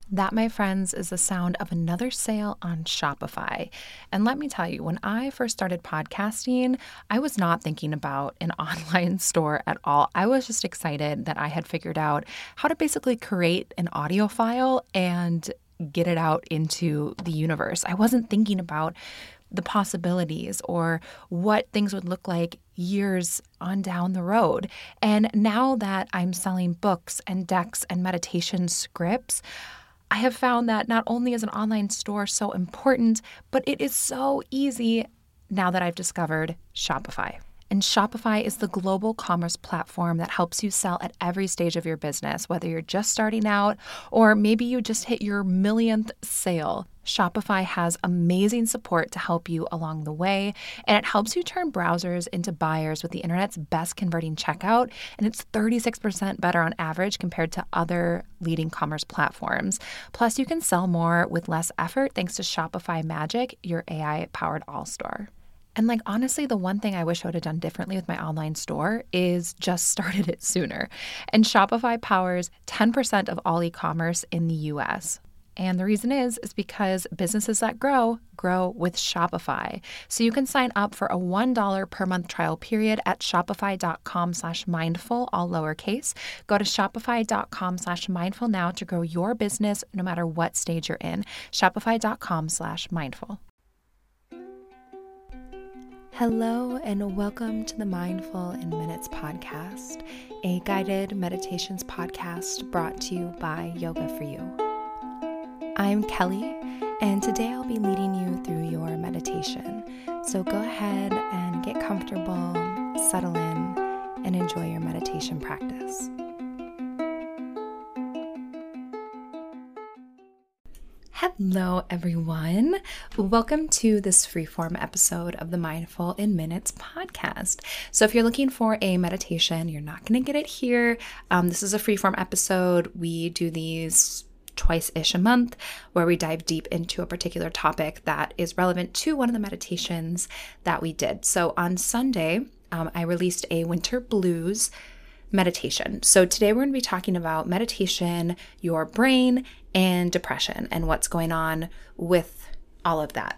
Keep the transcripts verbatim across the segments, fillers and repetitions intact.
That, my friends, is the sound of another sale on Shopify. And let me tell you, when I first started podcasting, I was not thinking about an online store at all. I was just excited that I had figured out how to basically create an audio file and get it out into the universe. I wasn't thinking about the possibilities or what things would look like years on down the road. And now that I'm selling books and decks and meditation scripts, I have found that not only is an online store so important, but it is so easy now that I've discovered Shopify. And Shopify is the global commerce platform that helps you sell at every stage of your business, whether you're just starting out or maybe you just hit your millionth sale. Shopify has amazing support to help you along the way, and it helps you turn browsers into buyers with the internet's best converting checkout, and it's thirty-six percent better on average compared to other leading commerce platforms. Plus, you can sell more with less effort thanks to Shopify Magic, your A I-powered all-store. And like, honestly, the one thing I wish I would have done differently with my online store is just started it sooner. And Shopify powers ten percent of all e-commerce in the U S. And the reason is, is because businesses that grow, grow with Shopify. So you can sign up for a one dollar per month trial period at shopify.com slash mindful, all lowercase. Go to shopify.com slash mindful now to grow your business no matter what stage you're in. Shopify.com slash mindful. Hello and welcome to the Mindful in Minutes podcast, a guided meditations podcast brought to you by Yoga For You. I'm Kelly, and today I'll be leading you through your meditation. So go ahead and get comfortable, settle in, and enjoy your meditation practice. Hello, everyone. Welcome to this freeform episode of the Mindful in Minutes podcast. So if you're looking for a meditation, you're not going to get it here. Um, this is a freeform episode. We do these twice-ish a month where we dive deep into a particular topic that is relevant to one of the meditations that we did. So on Sunday, um, I released a winter blues meditation. So today we're going to be talking about meditation, your brain, and depression and what's going on with all of that.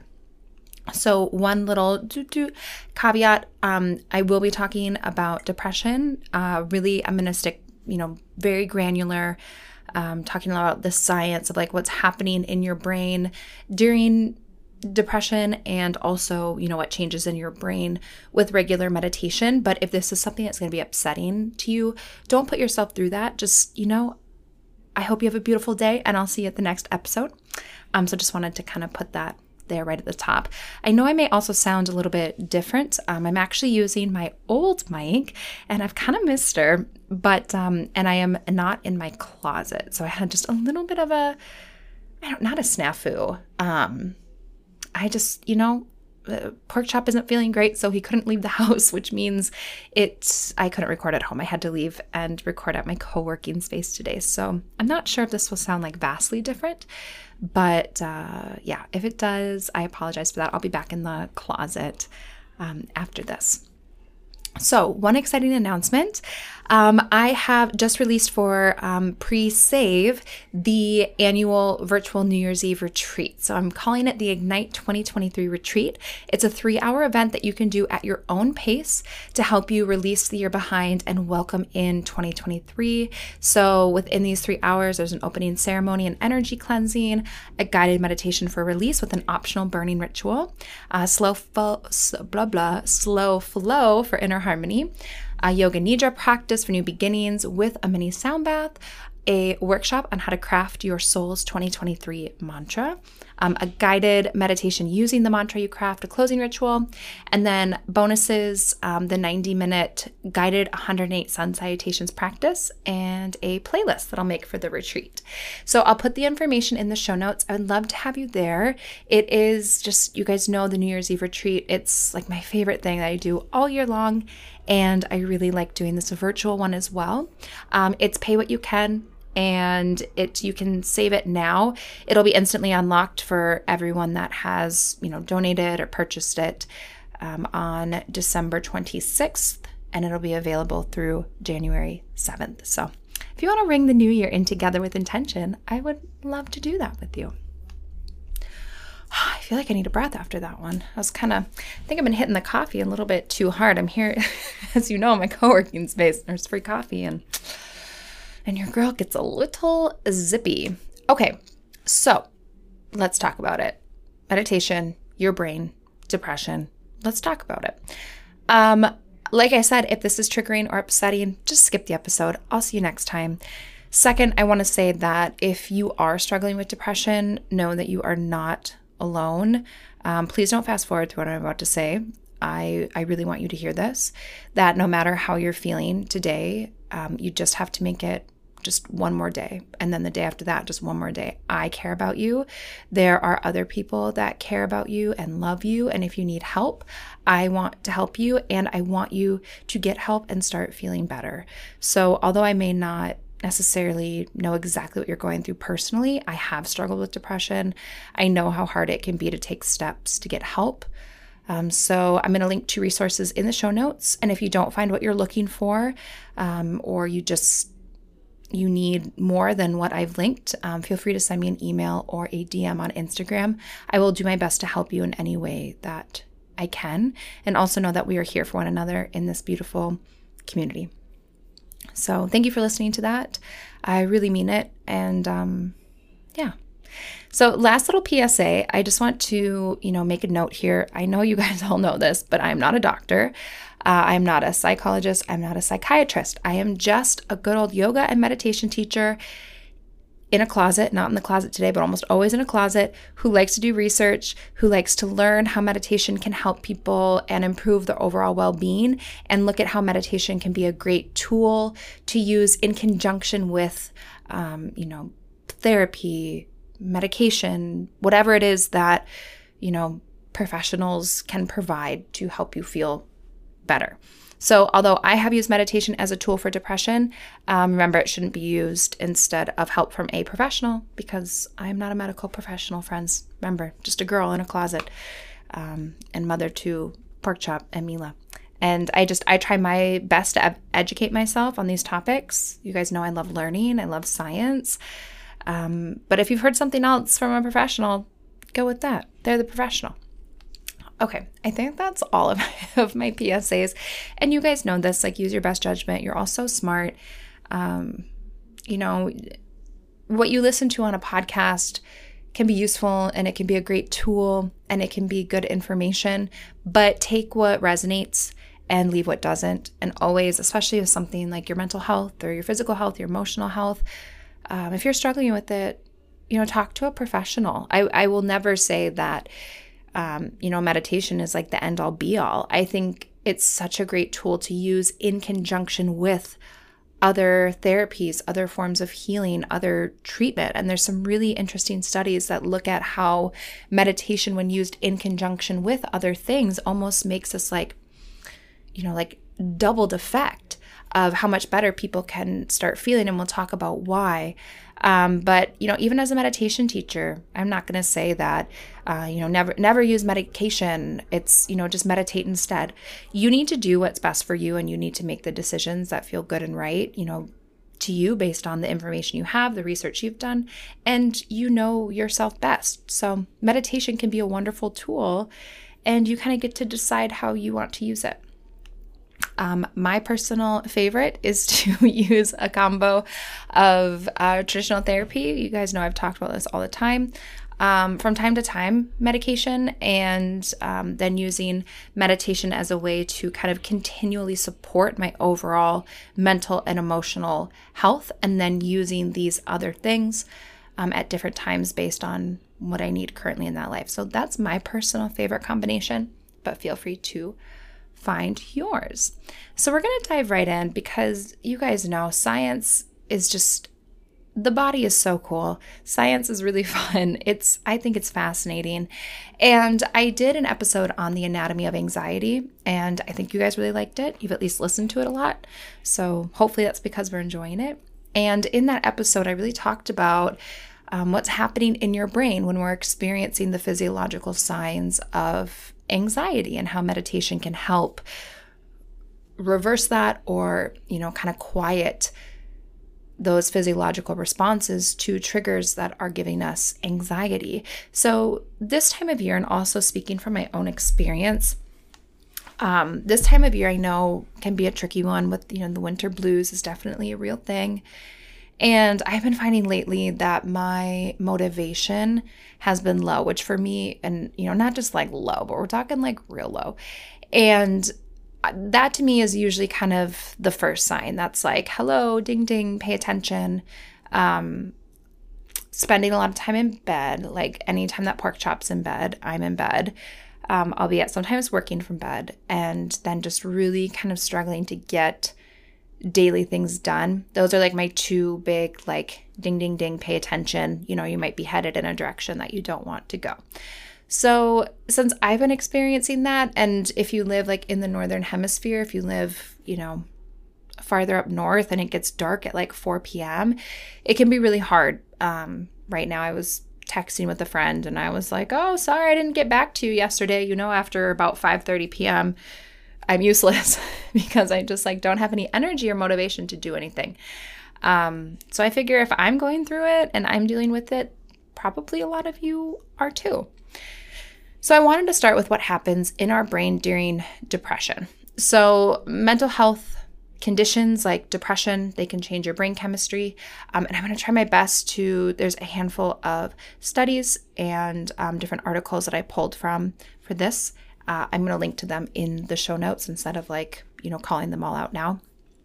So one little doo -doo caveat, um, I will be talking about depression. Uh, really, I'm going to stick, you know, very granular, um, talking about the science of like what's happening in your brain during depression and also, you know, what changes in your brain with regular meditation. But if this is something that's going to be upsetting to you, don't put yourself through that. Just, you know, I hope you have a beautiful day and I'll see you at the next episode. Um, so just wanted to kind of put that there right at the top. I know I may also sound a little bit different. Um, I'm actually using my old mic and I've kind of missed her, but, um, and I am not in my closet. So I had just a little bit of a, I don't, not a snafu. Um, I just, you know, uh, Pork Chop isn't feeling great, so he couldn't leave the house, which means it, I couldn't record at home. I had to leave and record at my co-working space today. So I'm not sure if this will sound like vastly different, but uh, yeah, if it does, I apologize for that. I'll be back in the closet um, after this. So one exciting announcement. Um, I have just released for um, pre-save the annual virtual New Year's Eve retreat. So I'm calling it the Ignite twenty twenty-three retreat. It's a three-hour event that you can do at your own pace to help you release the year behind and welcome in twenty twenty-three. So within these three hours, there's an opening ceremony and energy cleansing, a guided meditation for release with an optional burning ritual, uh, slow fo- blah blah slow flow for inner harmony, a yoga nidra practice for new beginnings with a mini sound bath, a workshop on how to craft your soul's twenty twenty-three mantra, um, a guided meditation using the mantra you craft, a closing ritual, and then bonuses, um, the ninety minute guided one hundred eight sun salutations practice, and a playlist that I'll make for the retreat. So I'll put the information in the show notes. I would love to have you there. It is just, you guys know the New Year's Eve retreat. It's like my favorite thing that I do all year long, and I really like doing this virtual one as well. Um, it's pay what you can. And it you can save it now. It'll be instantly unlocked for everyone that has, you know, donated or purchased it um, on December twenty-sixth, and it'll be available through January seventh. So if you want to ring the new year in together with intention, I would love to do that with you. I feel like I need a breath after that one. I was kind of, I think I've been hitting the coffee a little bit too hard. I'm here, as you know, in my co-working space. There's free coffee and and your girl gets a little zippy. Okay, so let's talk about it. Meditation, your brain, depression. Let's talk about it. Um, like I said, if this is triggering or upsetting, just skip the episode. I'll see you next time. Second, I want to say that if you are struggling with depression, know that you are not alone. Um, please don't fast forward to what I'm about to say. I, I really want you to hear this, that no matter how you're feeling today, um, you just have to make it just one more day. And then the day after that, just one more day. I care about you. There are other people that care about you and love you. And if you need help, I want to help you, and I want you to get help and start feeling better. So although I may not necessarily know exactly what you're going through personally, I have struggled with depression. I know how hard it can be to take steps to get help. Um, so I'm going to link two resources in the show notes. And if you don't find what you're looking for, um, or you just, you need more than what I've linked, um, feel free to send me an email or a D M on Instagram. I will do my best to help you in any way that I can. And also know that we are here for one another in this beautiful community. So thank you for listening to that. I really mean it. And um, yeah. So last little P S A, I just want to, you know, make a note here. I know you guys all know this, but I'm not a doctor. Uh, I'm not a psychologist. I'm not a psychiatrist. I am just a good old yoga and meditation teacher in a closet, not in the closet today, but almost always in a closet, who likes to do research, who likes to learn how meditation can help people and improve their overall well-being, and look at how meditation can be a great tool to use in conjunction with, um, you know, therapy, medication, whatever it is that, you know, professionals can provide to help you feel better. So although I have used meditation as a tool for depression, um, remember it shouldn't be used instead of help from a professional, because I'm not a medical professional, friends. Remember, just a girl in a closet, um, and mother to Pork Chop and Mila. And I just, I try my best to ed- educate myself on these topics. You guys know I love learning. I love science. Um, but if you've heard something else from a professional, go with that. They're the professional. Okay, I think that's all of my, of my P S As. And you guys know this, like, use your best judgment. You're all so smart. Um, you know, what you listen to on a podcast can be useful, and it can be a great tool, and it can be good information, but take what resonates and leave what doesn't. And always, especially with something like your mental health or your physical health, your emotional health, um, if you're struggling with it, you know, talk to a professional. I, I will never say that Um, you know, meditation is like the end all be all. I think it's such a great tool to use in conjunction with other therapies, other forms of healing, other treatment. And there's some really interesting studies that look at how meditation, when used in conjunction with other things, almost makes us like, you know, like doubled effect of how much better people can start feeling. And we'll talk about why. Um, but, you know, even as a meditation teacher, I'm not going to say that, uh, you know, never, never use medication. It's, you know, just meditate instead. You need to do what's best for you, and you need to make the decisions that feel good and right, you know, to you based on the information you have, the research you've done, and you know yourself best. So meditation can be a wonderful tool, and you kind of get to decide how you want to use it. Um, my personal favorite is to use a combo of uh, traditional therapy. You guys know I've talked about this all the time. Um, from time to time, medication, and um, then using meditation as a way to kind of continually support my overall mental and emotional health, and then using these other things um, at different times based on what I need currently in that life. So that's my personal favorite combination, but feel free to find yours. So we're going to dive right in, because you guys know science is just, the body is so cool. Science is really fun. It's, I think it's fascinating. And I did an episode on the anatomy of anxiety, and I think you guys really liked it. You've at least listened to it a lot. So hopefully that's because we're enjoying it. And in that episode, I really talked about um, what's happening in your brain when we're experiencing the physiological signs of anxiety, and how meditation can help reverse that, or, you know, kind of quiet those physiological responses to triggers that are giving us anxiety. So this time of year, and also speaking from my own experience, um, this time of year I know can be a tricky one with, you know, the winter blues is definitely a real thing. And I've been finding lately that my motivation has been low, which for me, and, you know, not just like low, but we're talking like real low. And that to me is usually kind of the first sign. That's like, hello, ding, ding, pay attention. Um, spending a lot of time in bed, like anytime that pork chop's in bed, I'm in bed. Um, albeit sometimes working from bed, and then just really kind of struggling to get daily things done. Those are like my two big, like, ding, ding, ding, pay attention. You know, you might be headed in a direction that you don't want to go. So since I've been experiencing that, and if you live like in the Northern Hemisphere, if you live, you know, farther up north and it gets dark at like four p.m., it can be really hard. Um, right now I was texting with a friend and I was like, oh, sorry, I didn't get back to you yesterday. You know, after about five thirty p.m., I'm useless because I just like don't have any energy or motivation to do anything. Um, so I figure if I'm going through it and I'm dealing with it, probably a lot of you are too. So I wanted to start with what happens in our brain during depression. So mental health conditions like depression, they can change your brain chemistry. Um, and I'm going to try my best to, there's a handful of studies and um, different articles that I pulled from for this. Uh, I'm going to link to them in the show notes instead of like, you know, calling them all out now.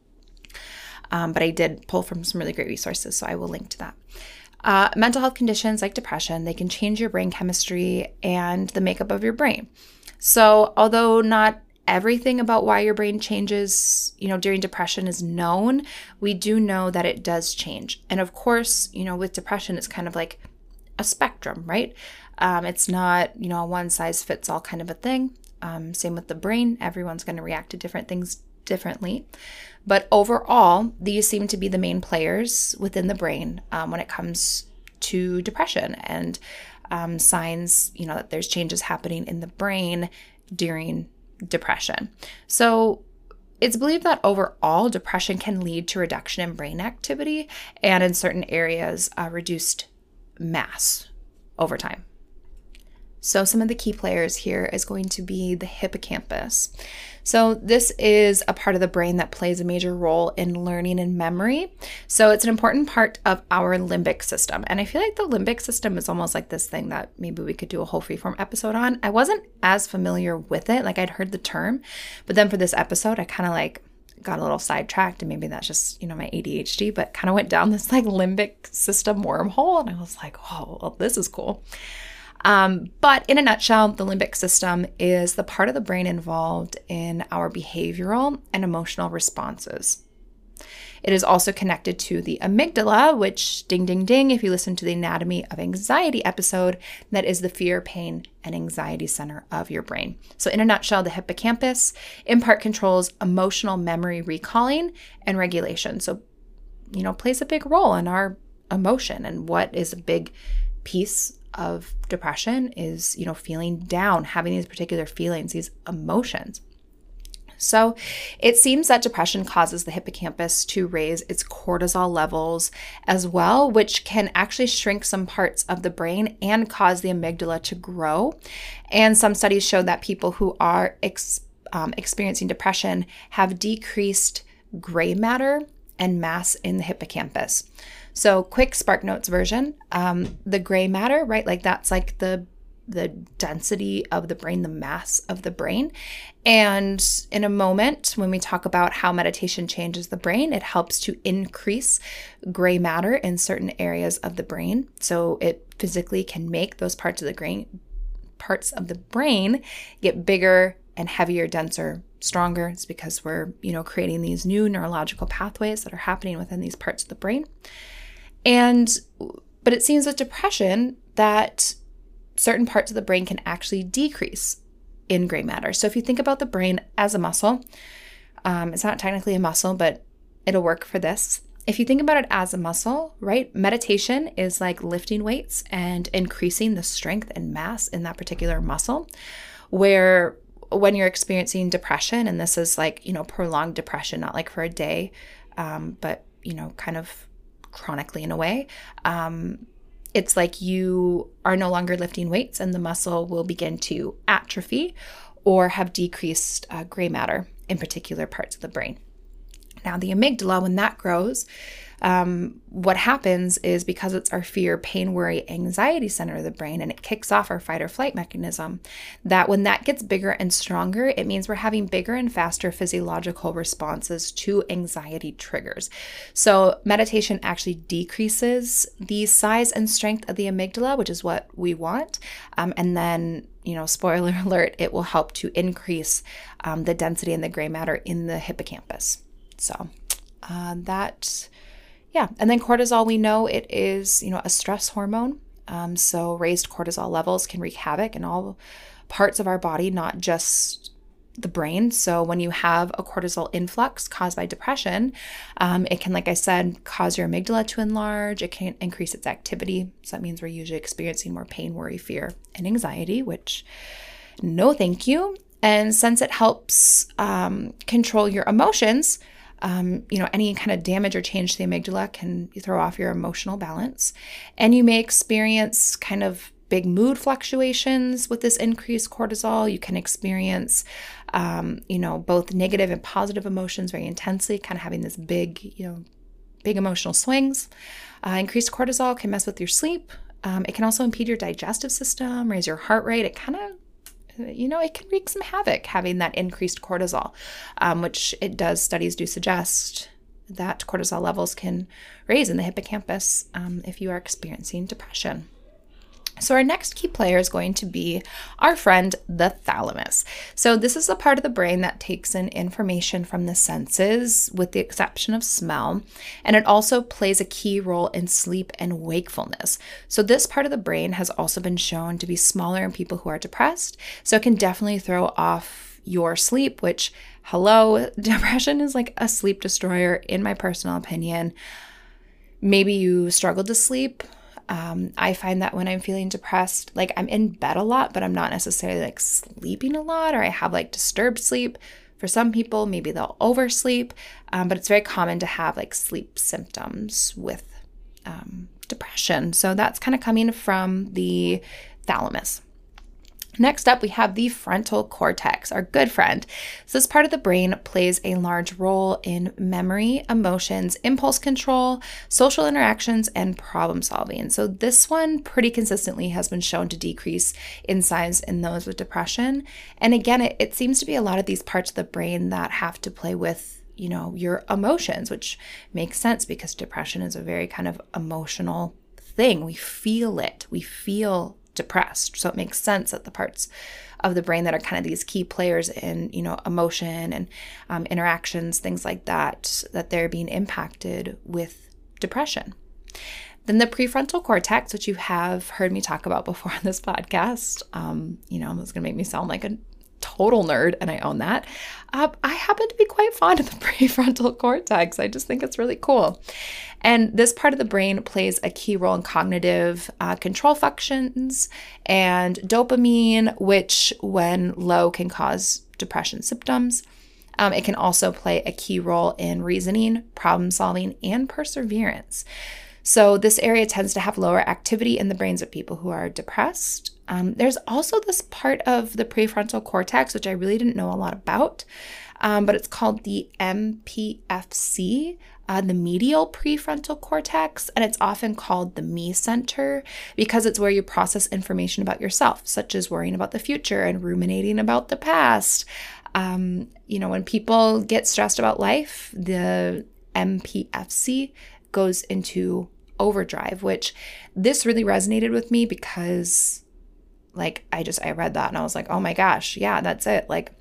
Um, but I did pull from some really great resources, so I will link to that. Uh, mental health conditions like depression, they can change your brain chemistry and the makeup of your brain. So although not everything about why your brain changes, you know, during depression is known, we do know that it does change. And of course, you know, with depression, it's kind of like a spectrum, right? Um, it's not, you know, a one size fits all kind of a thing. Um, same with the brain. Everyone's going to react to different things differently. But overall, these seem to be the main players within the brain um, when it comes to depression and um, signs, you know, that there's changes happening in the brain during depression. So it's believed that overall, depression can lead to reduction in brain activity and in certain areas, uh, reduced mass over time. So some of the key players here is going to be the hippocampus. So this is a part of the brain that plays a major role in learning and memory. So it's an important part of our limbic system. And I feel like the limbic system is almost like this thing that maybe we could do a whole freeform episode on. I wasn't as familiar with it. Like I'd heard the term, but then for this episode, I kind of like got a little sidetracked, and maybe that's just, you know, my A D H D, but kind of went down this like limbic system wormhole. And I was like, oh, well, this is cool. Um, but in a nutshell, the limbic system is the part of the brain involved in our behavioral and emotional responses. It is also connected to the amygdala, which, ding, ding, ding, if you listen to the Anatomy of Anxiety episode, that is the fear, pain, and anxiety center of your brain. So in a nutshell, the hippocampus in part controls emotional memory recalling and regulation. So, you know, plays a big role in our emotion. And what is a big piece of depression is, you know, feeling down, having these particular feelings, these emotions. So it seems that depression causes the hippocampus to raise its cortisol levels as well, which can actually shrink some parts of the brain and cause the amygdala to grow. And some studies show that people who are ex- um, experiencing depression have decreased gray matter and mass in the hippocampus. So quick SparkNotes version, um, the gray matter, right? Like that's like the the density of the brain, the mass of the brain. And in a moment, when we talk about how meditation changes the brain, it helps to increase gray matter in certain areas of the brain. So it physically can make those parts of the brain, parts of the brain get bigger and heavier, denser, stronger. It's because we're, you know, creating these new neurological pathways that are happening within these parts of the brain. And, but it seems with depression that certain parts of the brain can actually decrease in gray matter. So if you think about the brain as a muscle, um, it's not technically a muscle, but it'll work for this. If you think about it as a muscle, right, meditation is like lifting weights and increasing the strength and mass in that particular muscle, where when you're experiencing depression, and this is like, you know, prolonged depression, not like for a day, um, but, you know, kind of chronically in a way. Um, it's like you are no longer lifting weights and the muscle will begin to atrophy or have decreased uh, gray matter in particular parts of the brain. Now, the amygdala, when that grows, um, what happens is because it's our fear, pain, worry, anxiety center of the brain, and it kicks off our fight or flight mechanism, that when that gets bigger and stronger, it means we're having bigger and faster physiological responses to anxiety triggers. So meditation actually decreases the size and strength of the amygdala, which is what we want. Um, and then, you know, spoiler alert, it will help to increase um, the density and the gray matter in the hippocampus. So uh, that, yeah. And then cortisol, we know it is, you know, a stress hormone. Um, so raised cortisol levels can wreak havoc in all parts of our body, not just the brain. So when you have a cortisol influx caused by depression, um, it can, like I said, cause your amygdala to enlarge. It can increase its activity. So that means we're usually experiencing more pain, worry, fear, and anxiety, which no thank you. And since it helps um, control your emotions, Um, you know, any kind of damage or change to the amygdala can throw off your emotional balance. And you may experience kind of big mood fluctuations with this increased cortisol. You can experience, um, you know, both negative and positive emotions very intensely, kind of having this big, you know, big emotional swings. Uh, increased cortisol can mess with your sleep. Um, it can also impede your digestive system, raise your heart rate. It kind of you know, it can wreak some havoc having that increased cortisol, um, which it does, studies do suggest that cortisol levels can raise in the hippocampus um, if you are experiencing depression. So our next key player is going to be our friend, the thalamus. So this is the part of the brain that takes in information from the senses, with the exception of smell, and it also plays a key role in sleep and wakefulness. So this part of the brain has also been shown to be smaller in people who are depressed, so it can definitely throw off your sleep, which, hello, depression is like a sleep destroyer, in my personal opinion. Maybe you struggle to sleep. Um, I find that when I'm feeling depressed, like I'm in bed a lot, but I'm not necessarily like sleeping a lot, or I have like disturbed sleep. For some people, maybe they'll oversleep, um, but it's very common to have like sleep symptoms with um, depression. So that's kind of coming from the thalamus. Next up, we have the frontal cortex, our good friend. So this part of the brain plays a large role in memory, emotions, impulse control, social interactions, and problem solving. So this one pretty consistently has been shown to decrease in size in those with depression. And again, it, it seems to be a lot of these parts of the brain that have to play with, you know, your emotions, which makes sense because depression is a very kind of emotional thing. We feel it. We feel depressed. So it makes sense that the parts of the brain that are kind of these key players in, you know, emotion and um, interactions, things like that, that they're being impacted with depression. Then the prefrontal cortex, which you have heard me talk about before on this podcast, um, you know, it's going to make me sound like a total nerd, and I own that. Uh, I happen to be quite fond of the prefrontal cortex. I just think it's really cool. And this part of the brain plays a key role in cognitive uh, control functions and dopamine, which when low can cause depression symptoms. Um, it can also play a key role in reasoning, problem solving, and perseverance. So this area tends to have lower activity in the brains of people who are depressed. Um, there's also this part of the prefrontal cortex, which I really didn't know a lot about, um, but it's called the M P F C, uh, the medial prefrontal cortex, and it's often called the me center because it's where you process information about yourself, such as worrying about the future and ruminating about the past. Um, you know, when people get stressed about life, the M P F C goes into overdrive, which this really resonated with me because like I just, I read that and I was like, oh my gosh, yeah, that's it. Like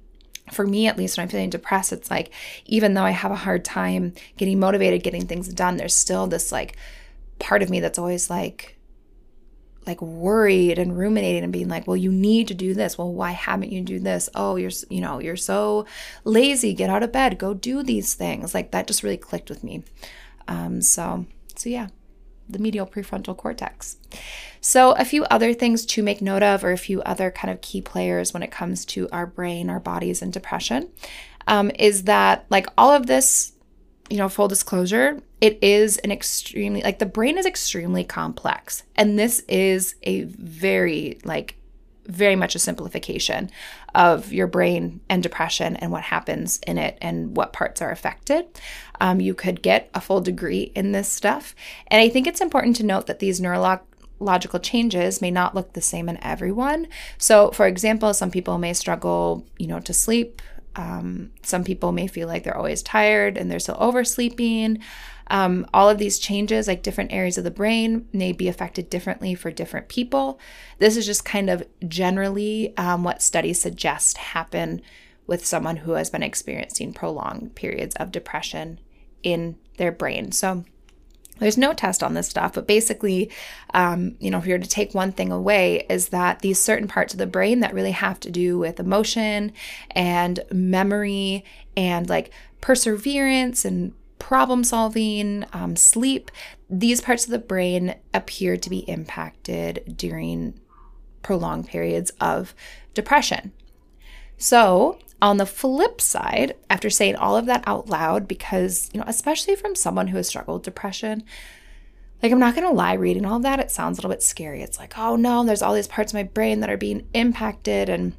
for me, at least when I'm feeling depressed, it's like, even though I have a hard time getting motivated, getting things done, there's still this like part of me that's always like, like worried and ruminating and being like, well, you need to do this. Well, why haven't you do this? Oh, you're, you know, you're so lazy. Get out of bed, go do these things. Like that just really clicked with me. Um, so, so yeah, the medial prefrontal cortex. So a few other things to make note of, or a few other kind of key players when it comes to our brain, our bodies, and depression, um, is that like all of this you know, full disclosure, it is an extremely, like the brain is extremely complex. And this is a very, like, very much a simplification of your brain and depression and what happens in it and what parts are affected. Um, you could get a full degree in this stuff. And I think it's important to note that these neurological changes may not look the same in everyone. So, for example, some people may struggle, you know, to sleep. Um, some people may feel like they're always tired and they're still oversleeping. Um, all of these changes, like different areas of the brain, may be affected differently for different people. This is just kind of generally um, what studies suggest happen with someone who has been experiencing prolonged periods of depression in their brain. So there's no test on this stuff, but basically, um, you know, if you were to take one thing away, is that these certain parts of the brain that really have to do with emotion and memory and like perseverance and problem solving, um, sleep, these parts of the brain appear to be impacted during prolonged periods of depression. So on the flip side, after saying all of that out loud, because, you know, especially from someone who has struggled with depression, like, I'm not going to lie, reading all of that, it sounds a little bit scary. It's like, oh no, there's all these parts of my brain that are being impacted, and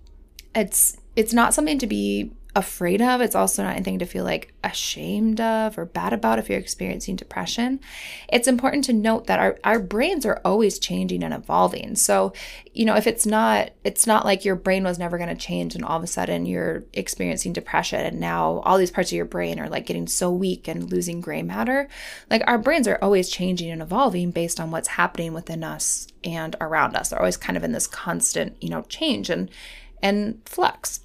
it's it's not something to be afraid of. It's also not anything to feel like ashamed of or bad about if you're experiencing depression. It's important to note that our, our brains are always changing and evolving. So, you know, if it's not, it's not like your brain was never going to change and all of a sudden you're experiencing depression and now all these parts of your brain are like getting so weak and losing gray matter. Like, our brains are always changing and evolving based on what's happening within us and around us. They're always kind of in this constant, you know, change and, and flux.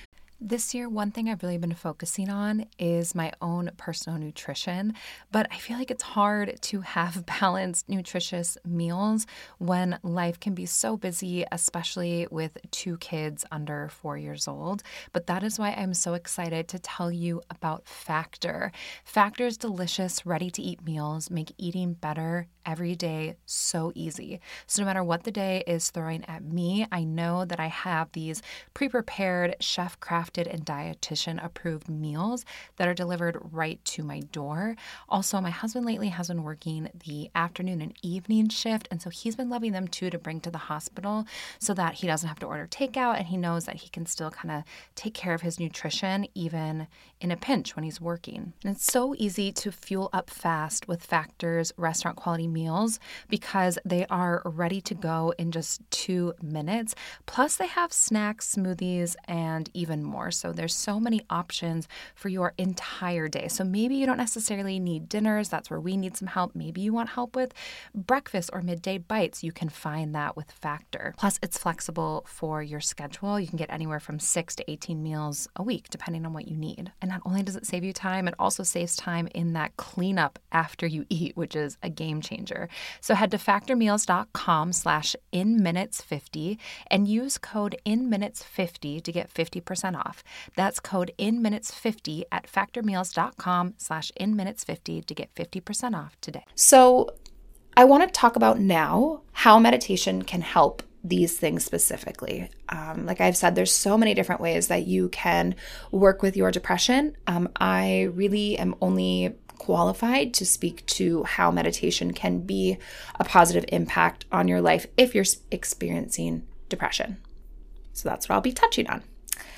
This year, one thing I've really been focusing on is my own personal nutrition, but I feel like it's hard to have balanced, nutritious meals when life can be so busy, especially with two kids under four years old. But that is why I'm so excited to tell you about Factor. Factor's delicious, ready-to-eat meals make eating better every day so easy. So no matter what the day is throwing at me, I know that I have these pre-prepared, chef-crafted, and dietitian-approved meals that are delivered right to my door. Also, my husband lately has been working the afternoon and evening shift, and so he's been loving them too to bring to the hospital so that he doesn't have to order takeout, and he knows that he can still kind of take care of his nutrition even in a pinch when he's working. And it's so easy to fuel up fast with Factor's restaurant quality meals because they are ready to go in just two minutes. Plus, they have snacks, smoothies, and even more. So there's so many options for your entire day. So maybe you don't necessarily need dinners. That's where we need some help. Maybe you want help with breakfast or midday bites. You can find that with Factor. Plus, it's flexible for your schedule. You can get anywhere from six to eighteen meals a week, depending on what you need. And not only does it save you time, it also saves time in that cleanup after you eat, which is a game changer. So head to factormeals.com slash in minutes 50 and use code in minutes fifty to get fifty percent off. That's code in minutes fifty at factormeals.com slash in minutes 50 to get fifty percent off today. So I want to talk about now how meditation can help these things specifically. Um, like I've said, there's so many different ways that you can work with your depression. Um, I really am only qualified to speak to how meditation can be a positive impact on your life if you're experiencing depression. So that's what I'll be touching on.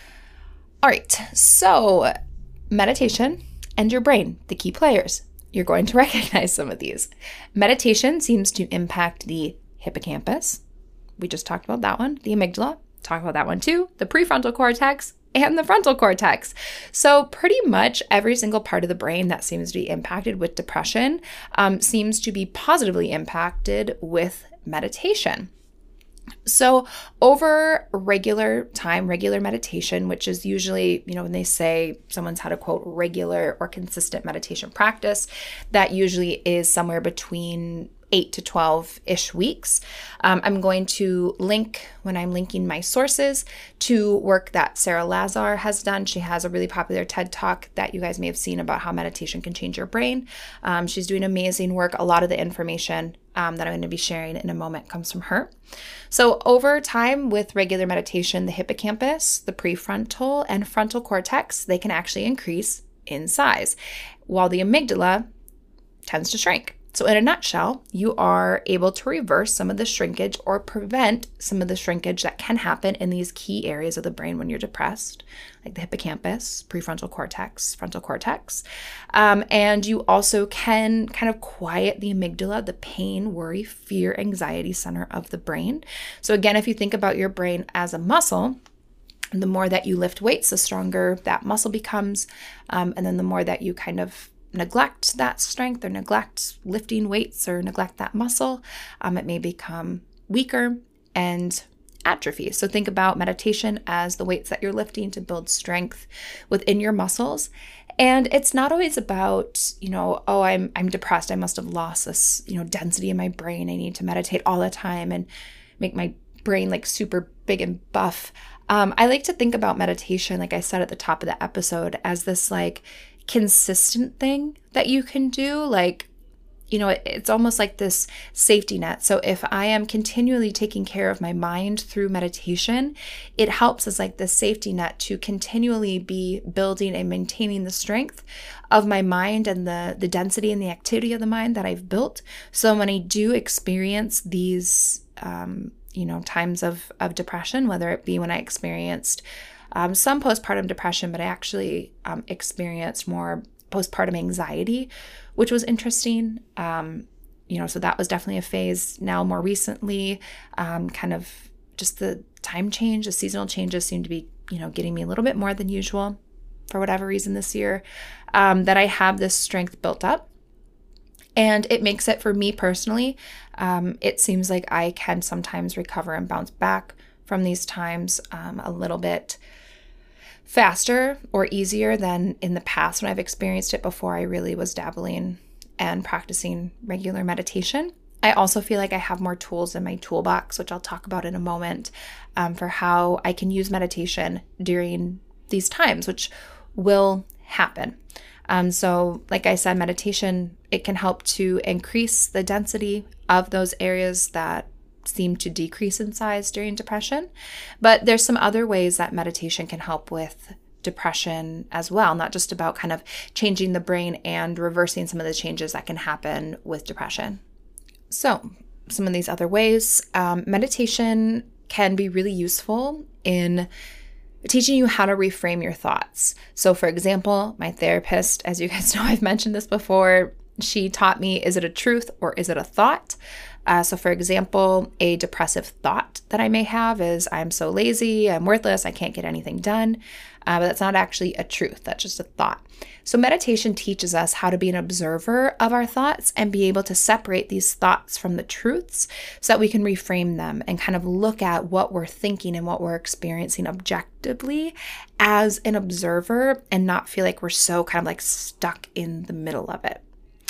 All right, so meditation and your brain, the key players. You're going to recognize some of these. Meditation seems to impact the hippocampus. We just talked about that one. The amygdala, talk about that one too. The prefrontal cortex and the frontal cortex. So pretty much every single part of the brain that seems to be impacted with depression um, seems to be positively impacted with meditation. So over regular time, regular meditation, which is usually, you know, when they say someone's had a quote regular or consistent meditation practice, that usually is somewhere between eight to twelve-ish weeks. Um, I'm going to link, when I'm linking my sources, to work that Sarah Lazar has done. She has a really popular TED Talk that you guys may have seen about how meditation can change your brain. Um, she's doing amazing work. A lot of the information um, that I'm going to be sharing in a moment comes from her. So over time with regular meditation, the hippocampus, the prefrontal, and frontal cortex, they can actually increase in size. while the amygdala tends to shrink. So in a nutshell, you are able to reverse some of the shrinkage or prevent some of the shrinkage that can happen in these key areas of the brain when you're depressed, like the hippocampus, prefrontal cortex, frontal cortex. Um, and you also can kind of quiet the amygdala, the pain, worry, fear, anxiety center of the brain. So again, if you think about your brain as a muscle, the more that you lift weights, the stronger that muscle becomes. Um, and then the more that you kind of neglect that strength or neglect lifting weights or neglect that muscle, um, it may become weaker and atrophy. So think about meditation as the weights that you're lifting to build strength within your muscles. And it's not always about, you know, oh, I'm I'm depressed. I must have lost this, you know, density in my brain. I need to meditate all the time and make my brain like super big and buff. Um, I like to think about meditation, like I said at the top of the episode, as this like consistent thing that you can do. Like, you know, it, it's almost like this safety net. So if I am continually taking care of my mind through meditation, it helps as like this safety net to continually be building and maintaining the strength of my mind and the, the density and the activity of the mind that I've built. So when I do experience these, um, you know, times of, of depression, whether it be when I experienced Um, some postpartum depression, but I actually um, experienced more postpartum anxiety, which was interesting. Um, you know, so that was definitely a phase. Now, more recently, um, kind of just the time change, the seasonal changes seem to be, you know, getting me a little bit more than usual for whatever reason this year, um, that I have this strength built up. And it makes it, for me personally, um, it seems like I can sometimes recover and bounce back from these times um, a little bit faster or easier than in the past when I've experienced it before I really was dabbling and practicing regular meditation. I also feel like I have more tools in my toolbox, which I'll talk about in a moment, um, for how I can use meditation during these times, which will happen. Um, so like I said, meditation, it can help to increase the density of those areas that seem to decrease in size during depression. But there's some other ways that meditation can help with depression as well, not just about kind of changing the brain and reversing some of the changes that can happen with depression. So some of these other ways, um, meditation can be really useful in teaching you how to reframe your thoughts. So for example, my therapist, as you guys know, I've mentioned this before, she taught me, is it a truth or is it a thought? Uh, so for example, a depressive thought that I may have is, I'm so lazy, I'm worthless, I can't get anything done. Uh, but that's not actually a truth. That's just a thought. So meditation teaches us how to be an observer of our thoughts and be able to separate these thoughts from the truths so that we can reframe them and kind of look at what we're thinking and what we're experiencing objectively as an observer and not feel like we're so kind of like stuck in the middle of it.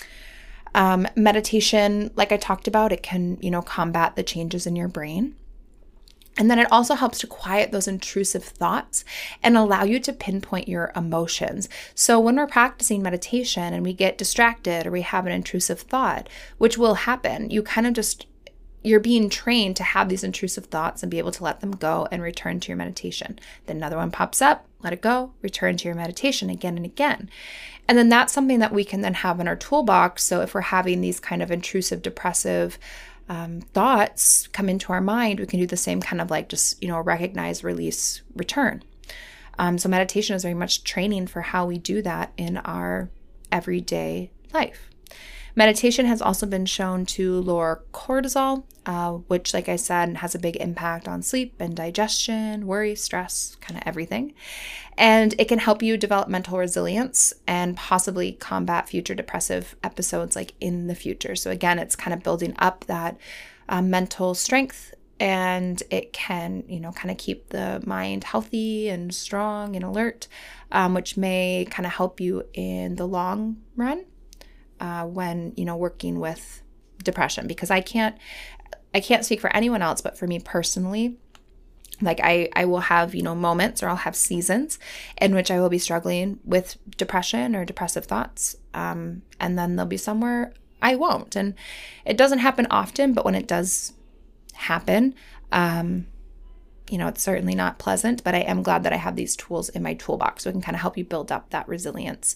Um, meditation, like I talked about, it can, you know, combat the changes in your brain. And then it also helps to quiet those intrusive thoughts and allow you to pinpoint your emotions. So when we're practicing meditation and we get distracted or we have an intrusive thought, which will happen, you kind of just, you're being trained to have these intrusive thoughts and be able to let them go and return to your meditation. Then another one pops up, let it go, return to your meditation again and again. And then that's something that we can then have in our toolbox. So if we're having these kind of intrusive, depressive um, thoughts come into our mind, we can do the same kind of like just, you know, recognize, release, return. Um, so meditation is very much training for how we do that in our everyday life. Meditation has also been shown to lower cortisol, uh, which, like I said, has a big impact on sleep and digestion, worry, stress, kind of everything. And it can help you develop mental resilience and possibly combat future depressive episodes like in the future. So again, it's kind of building up that uh, mental strength, and it can, you know, kind of keep the mind healthy and strong and alert, um, which may kind of help you in the long run. Uh, when, you know, working with depression, because I can't, I can't speak for anyone else, but for me personally, like I, I will have, you know, moments or I'll have seasons in which I will be struggling with depression or depressive thoughts. Um, and then there'll be somewhere I won't. And it doesn't happen often, but when it does happen, um, you know, it's certainly not pleasant, but I am glad that I have these tools in my toolbox so it can kind of help you build up that resilience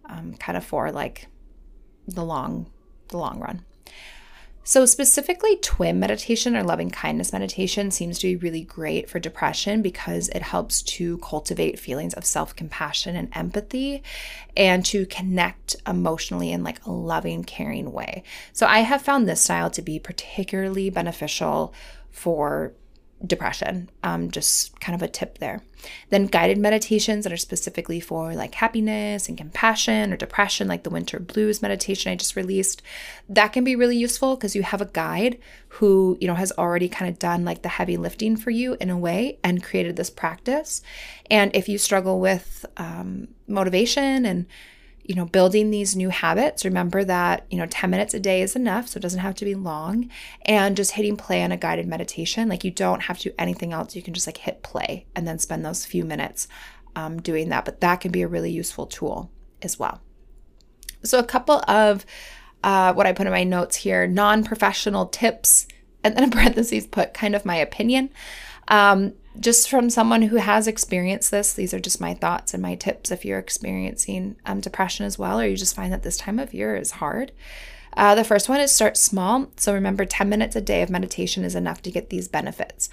um, kind of for like the long, the long run. So specifically, T W I M meditation or loving kindness meditation seems to be really great for depression because it helps to cultivate feelings of self-compassion and empathy and to connect emotionally in like a loving, caring way. So I have found this style to be particularly beneficial for depression. Um, just kind of a tip there. Then guided meditations that are specifically for like happiness and compassion or depression, like the winter blues meditation I just released, that can be really useful because you have a guide who, you know, has already kind of done like the heavy lifting for you in a way and created this practice. And if you struggle with um, motivation and you know, building these new habits, remember that, you know, ten minutes a day is enough. So it doesn't have to be long. And just hitting play on a guided meditation, like you don't have to do anything else. You can just like hit play and then spend those few minutes um, doing that. But that can be a really useful tool as well. So a couple of uh, what I put in my notes here, non-professional tips, and then in parentheses put kind of my opinion. Um, just from someone who has experienced this, these are just my thoughts and my tips if you're experiencing um, depression as well, or you just find that this time of year is hard. Uh, the first one is start small. So remember, ten minutes a day of meditation is enough to get these benefits.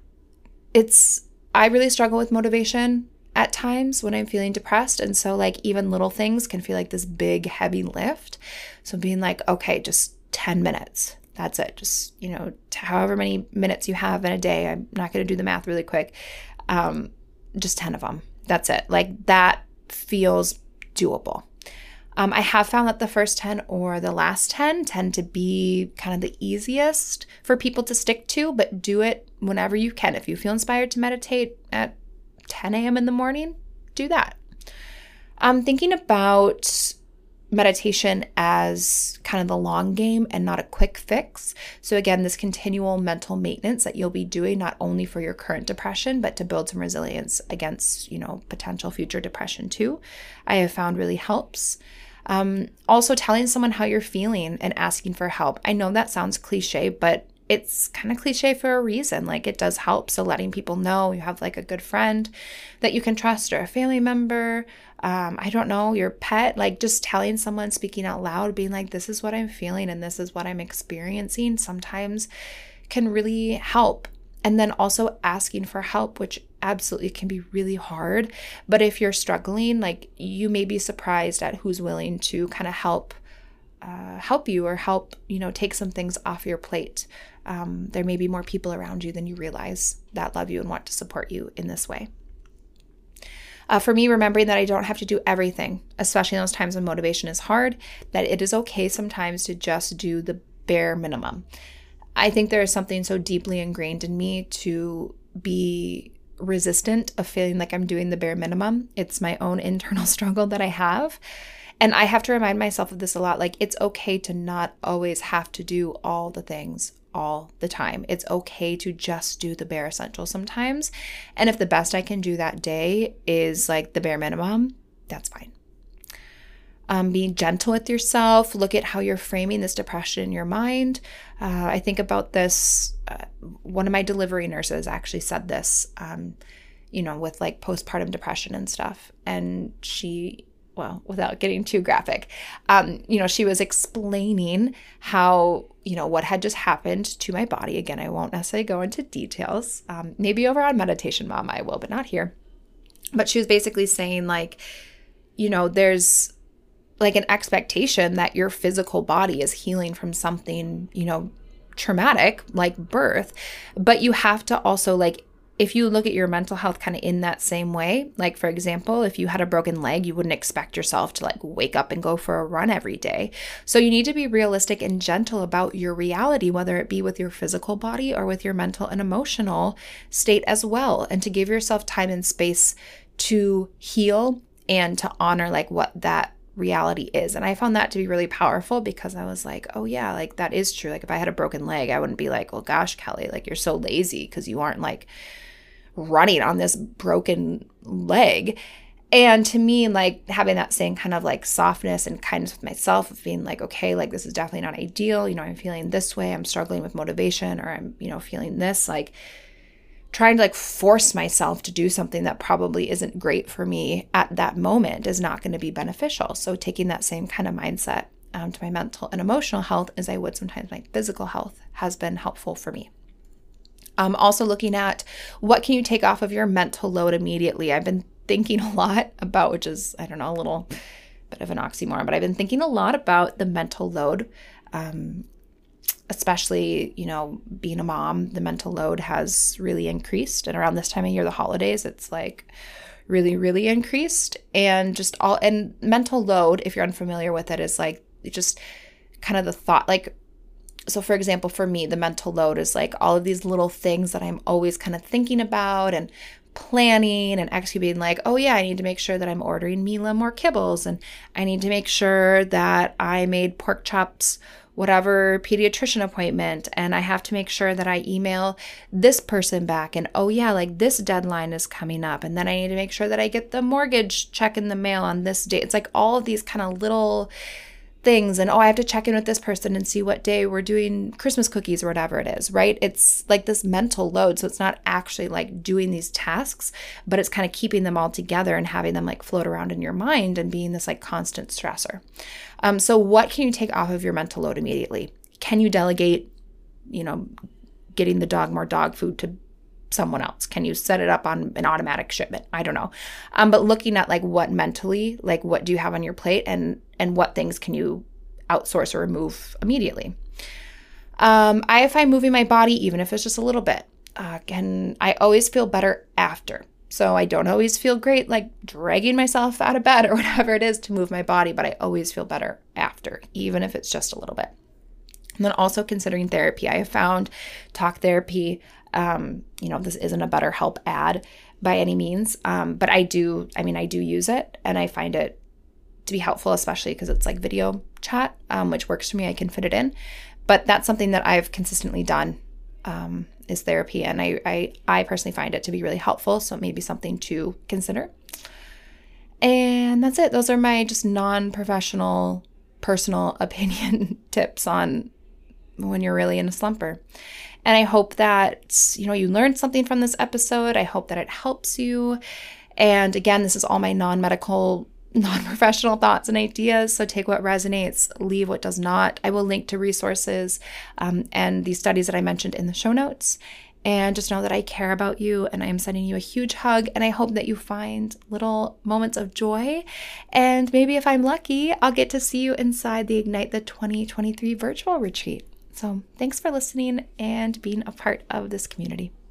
It's, I really struggle with motivation at times when I'm feeling depressed. And so like even little things can feel like this big, heavy lift. So being like, okay, just ten minutes. That's it. Just, you know, however many minutes you have in a day. I'm not going to do the math really quick. Um, just ten of them. That's it. Like that feels doable. Um, I have found that the first ten or the last ten tend to be kind of the easiest for people to stick to, but do it whenever you can. If you feel inspired to meditate at ten a.m. in the morning, do that. I'm thinking about meditation as kind of the long game and not a quick fix. So again, this continual mental maintenance that you'll be doing not only for your current depression, but to build some resilience against, you know, potential future depression too, I have found really helps. Um, also telling someone how you're feeling and asking for help. I know that sounds cliche, but it's kind of cliche for a reason. Like it does help. So letting people know you have like a good friend that you can trust or a family member, um, I don't know, your pet, like just telling someone, speaking out loud, being like, this is what I'm feeling and this is what I'm experiencing sometimes can really help. And then also asking for help, which absolutely can be really hard. But if you're struggling, like you may be surprised at who's willing to kind of help Uh, help you or help, you know, take some things off your plate. Um, there may be more people around you than you realize that love you and want to support you in this way. Uh, for me, remembering that I don't have to do everything, especially in those times when motivation is hard, that it is okay sometimes to just do the bare minimum. I think there is something so deeply ingrained in me to be resistant of feeling like I'm doing the bare minimum. It's my own internal struggle that I have. And I have to remind myself of this a lot. Like, it's okay to not always have to do all the things all the time. It's okay to just do the bare essentials sometimes. And if the best I can do that day is like the bare minimum, that's fine. Um, being gentle with yourself. Look at how you're framing this depression in your mind. Uh, I think about this. Uh, one of my delivery nurses actually said this, um, you know, with like postpartum depression and stuff. And she... well, without getting too graphic, um, you know, she was explaining how, you know, what had just happened to my body. Again, I won't necessarily go into details. Um, maybe over on Meditation Mom I will, but not here. But she was basically saying like, you know, there's like an expectation that your physical body is healing from something, you know, traumatic like birth, but you have to also like, if you look at your mental health kind of in that same way, like for example, if you had a broken leg, you wouldn't expect yourself to like wake up and go for a run every day. So you need to be realistic and gentle about your reality, whether it be with your physical body or with your mental and emotional state as well, and to give yourself time and space to heal and to honor like what that reality is. And I found that to be really powerful because I was like, oh yeah, like that is true. Like if I had a broken leg, I wouldn't be like, well, gosh, Kelly, like you're so lazy because you aren't like running on this broken leg. And to me, like having that same kind of like softness and kindness with myself of being like, okay, like this is definitely not ideal. You know, I'm feeling this way. I'm struggling with motivation, or I'm, you know, feeling this, like trying to like force myself to do something that probably isn't great for me at that moment is not going to be beneficial. So taking that same kind of mindset um, to my mental and emotional health as I would sometimes my physical health has been helpful for me. Um, also looking at what can you take off of your mental load immediately. I've been thinking a lot about, which is, I don't know, a little bit of an oxymoron, but I've been thinking a lot about the mental load, um, especially, you know, being a mom, the mental load has really increased. And around this time of year, the holidays, it's like really, really increased. And just all, and mental load, if you're unfamiliar with it, is like just kind of the thought, like, so for example, for me, the mental load is like all of these little things that I'm always kind of thinking about and planning, and actually being like, oh yeah, I need to make sure that I'm ordering Mila more kibbles, and I need to make sure that I made pork chops whatever pediatrician appointment, and I have to make sure that I email this person back, and oh yeah, like this deadline is coming up, and then I need to make sure that I get the mortgage check in the mail on this date. It's like all of these kind of little things, and oh, I have to check in with this person and see what day we're doing Christmas cookies or whatever it is, right? It's like this mental load. So it's not actually like doing these tasks, but it's kind of keeping them all together and having them like float around in your mind and being this like constant stressor. Um, so what can you take off of your mental load immediately? Can you delegate, you know, getting the dog more dog food to someone else? Can you set it up on an automatic shipment? I don't know. Um, but looking at like what mentally, like what do you have on your plate, and and what things can you outsource or remove immediately? Um, I find moving my body, even if it's just a little bit, uh, can I always feel better after. So I don't always feel great like dragging myself out of bed or whatever it is to move my body, but I always feel better after, even if it's just a little bit. And then also considering therapy. I have found talk therapy, um, you know, this isn't a BetterHelp ad by any means, um, but I do, I mean, I do use it, and I find it to be helpful, especially because it's like video chat, um, which works for me. I can fit it in. But that's something that I've consistently done, um, is therapy. And I, I, I personally find it to be really helpful. So it may be something to consider. And that's it. Those are my just non-professional, personal opinion tips on when you're really in a slumper. And I hope that, you know, you learned something from this episode. I hope that it helps you. And again, this is all my non-medical, non-professional thoughts and ideas. So take what resonates, leave what does not. I will link to resources um, and these studies that I mentioned in the show notes. And just know that I care about you, and I am sending you a huge hug. And I hope that you find little moments of joy. And maybe if I'm lucky, I'll get to see you inside the Ignite the twenty twenty-three virtual retreat. So thanks for listening and being a part of this community.